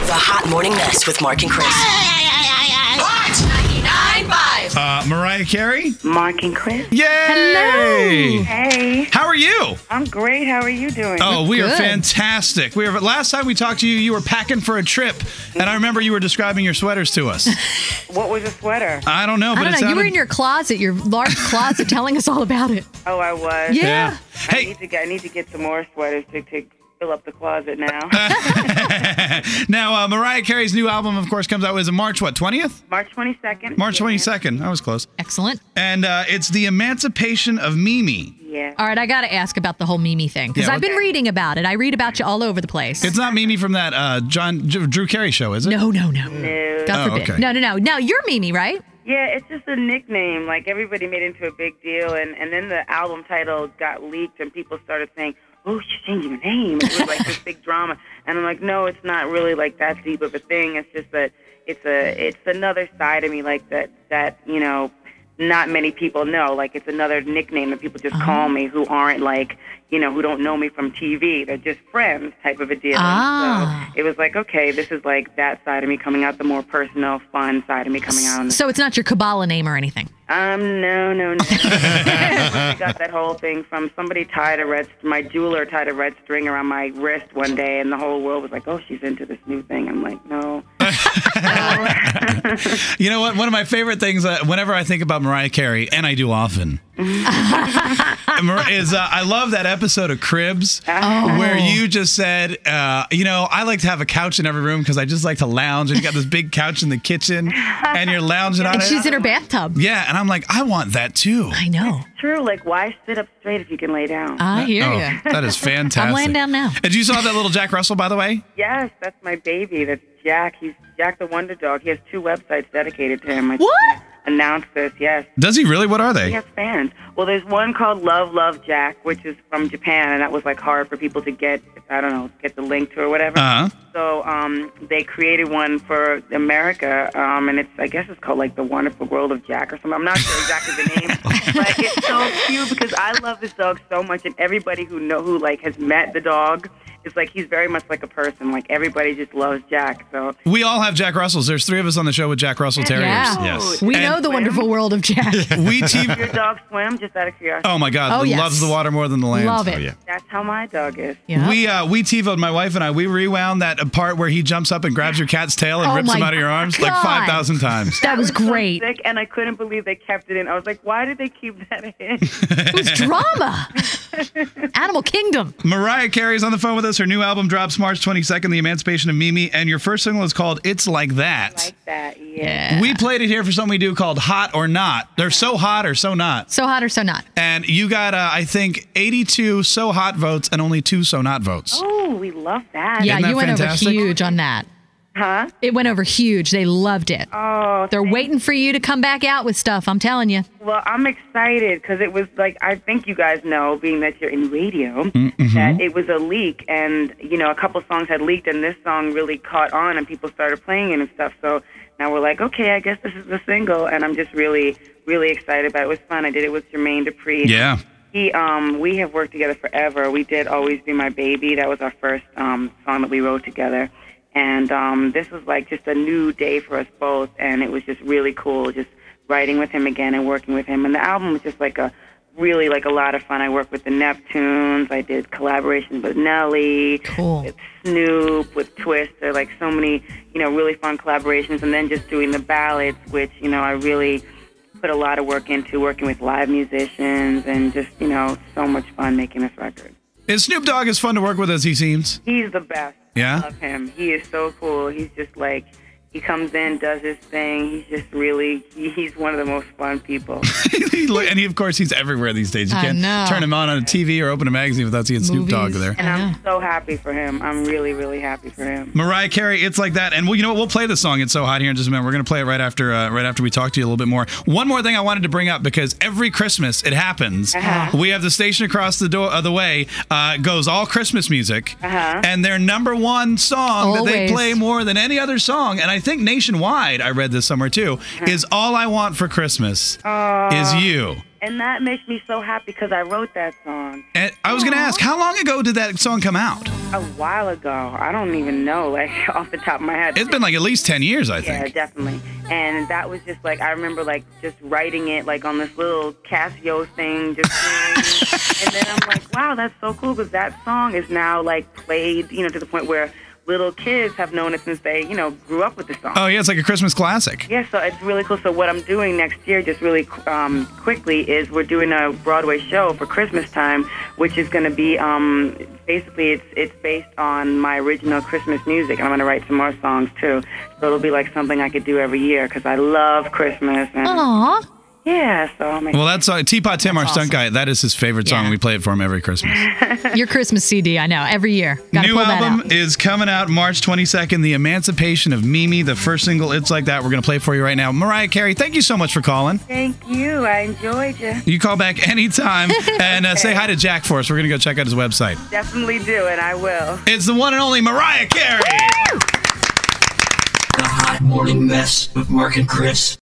The Hot Morning Mess with Mark and Chris. Hot 99.5. Mariah Carey? Mark and Chris. Yay! Hello. Hey. How are you? I'm great. How are you doing? Oh, we are good. fantastic. Last time we talked to you, you were packing for a trip, and I remember you were describing your sweaters to us. What was a sweater? I don't know, but I don't it know. You sounded... were in your closet, your large closet, telling us all about it. Oh, I was. Yeah. Hey, I need to get some more sweaters to fill up the closet now. now, Mariah Carey's new album, of course, comes out, is it March, 20th? March 22nd. March 22nd. I was close. Excellent. And it's The Emancipation of Mimi. Yeah. All right, I got to ask about the whole Mimi thing because Yeah, I've been reading about it. I read about you all over the place. It's not Mimi from that Drew Carey show, is it? No. No. God forbid. okay. No. Now, you're Mimi, right? Yeah, it's just a nickname. Like, everybody made it into a big deal, and then the album title got leaked, and people started saying, oh, she's changing her name. It was like this big drama. And I'm like, no, it's not really like that deep of a thing. It's just that it's another side of me, like that you know, not many people know. Like, it's another nickname that people just call me who aren't like, you know, who don't know me from TV. They're just friends type of a deal. Ah. So it was like, okay, this is like that side of me coming out, the more personal, fun side of me coming out. On So it's not your Kabbalah name or anything. No. I got that whole thing from somebody my jeweler tied a red string around my wrist one day, and the whole world was like, oh, she's into this new thing. I'm like, no. You know what? One of my favorite things, whenever I think about Mariah Carey, and I do often, is I love that episode of Cribs where you just said, you know, I like to have a couch in every room because I just like to lounge. And you got this big couch in the kitchen, and you're lounging on And it. she's in her bathtub. Yeah, and I'm like, I want that too. I know. True, like, why sit up straight if you can lay down? I hear Oh, you. that is fantastic. I'm laying down now. And you saw that little Jack Russell, by the way? Yes, that's my baby. That's Jack. He's Jack the Wonder Dog. He has 2 websites dedicated to him. I What? announced this, yes. Does he really? What are He they? has fans. Well, there's one called Love Jack, which is from Japan, and that was like hard for people to get the link to or whatever. Uh-huh. So they created one for America, and I guess it's called like The Wonderful World of Jack or something. I'm not sure exactly the name, but it's so cute because I love this dog so much, and everybody who like has met the dog, it's like he's very much like a person. Like, everybody just loves Jack. So We all have Jack Russells. There's 3 of us on the show with Jack Russell Terriers. Yeah. Yes. We And know the wonderful world of Jack. we TV. your dog swim, just out of curiosity. Oh my God! Oh, yes. Loves the water more than the land. Love it. Oh, yeah. That's how my dog is. Yeah. We TiVo'd, my wife and I. We rewound that part where he jumps up and grabs your cat's tail and Oh rips my him out of your arms like God. 5,000 times. That was so great. sick, and I couldn't believe they kept it in. I was like, why did they keep that in? It was drama. Animal Kingdom. Mariah Carey's on the phone with us. Her new album drops March 22nd, The Emancipation of Mimi, and your first single is called It's Like That. Like that, yeah. We played it here for something we do called Hot or Not. They're so hot or so not. So hot or so not. And you got, I think, 82 so hot votes and only 2 so not votes. Oh, we love that. Yeah, Isn't that you went fantastic? over huge on that. Huh? It went over huge. They loved it. Oh, They're waiting for you to come back out with stuff. I'm telling you. well, I'm excited because it was like, I think you guys know, being that you're in radio, that it was a leak, and, you know, a couple songs had leaked, and this song really caught on, and people started playing it and stuff. So now we're like, okay, I guess this is the single, and I'm just really, really excited about it. It was fun. I did it with Jermaine Dupri. Yeah. We have worked together forever. We did Always Be My Baby. That was our first song that we wrote together. And this was like just a new day for us both, and it was just really cool just writing with him again and working with him. And the album was just like a lot of fun. I worked with the Neptunes. I did collaborations with Nelly, Cool. with Snoop, with Twist. There are like so many, you know, really fun collaborations. And then just doing the ballads, which, you know, I really put a lot of work into, working with live musicians, and just, you know, so much fun making this record. Is Snoop Dogg as fun to work with as he seems? He's the best. Yeah? I love him. He is so cool. He's just like, he comes in, does his thing. He's just really, he's one of the most fun people. And of course, he's everywhere these days. You I can't know. turn him on a TV or open a magazine without seeing Snoop Dogg Movies. there. And I know. I'm so happy for him. I'm really, really happy for him. Mariah Carey, It's Like That. And well, you know what? We'll play the song It's So Hot here in just a minute. We're going to play it right after we talk to you a little bit more. One more thing I wanted to bring up, because every Christmas it happens. We have the station across the way goes all Christmas music. And their number one song that they Always. play more than any other song, and I think nationwide, I read this somewhere too, is All I Want for Christmas Is You. And that makes me so happy because I wrote that song And I was going to ask, how long ago did that song come out? a while ago. I don't even know, like, off the top of my head. It's been like at least 10 years, I Yeah, think. definitely. And that was just like, I remember like just writing it like on this little Casio thing, just and then I'm like, wow, that's so cool because that song is now like played, to the point where little kids have known it since they, grew up with the song. Oh, yeah, it's like a Christmas classic. Yeah, so it's really cool. So what I'm doing next year, just really quickly, is we're doing a Broadway show for Christmas time, which is going to be basically it's based on my original Christmas music, and I'm going to write some more songs too. So it'll be like something I could do every year because I love Christmas. And Aw. yeah, so I'm Well, that's Teapot Tim, our stunt guy. That is his favorite song. Yeah. We play it for him every Christmas. Your Christmas CD, I know, every year. Gotta New pull that album out. is coming out March 22nd. The Emancipation of Mimi, the first single. It's Like That. We're going to play for you right now. Mariah Carey, thank you so much for calling. Thank you. I enjoyed you. You call back anytime and say hi to Jack for us. We're going to go check out his website. Definitely do it. I will. It's the one and only Mariah Carey. The Hot Morning Mess with Mark and Chris.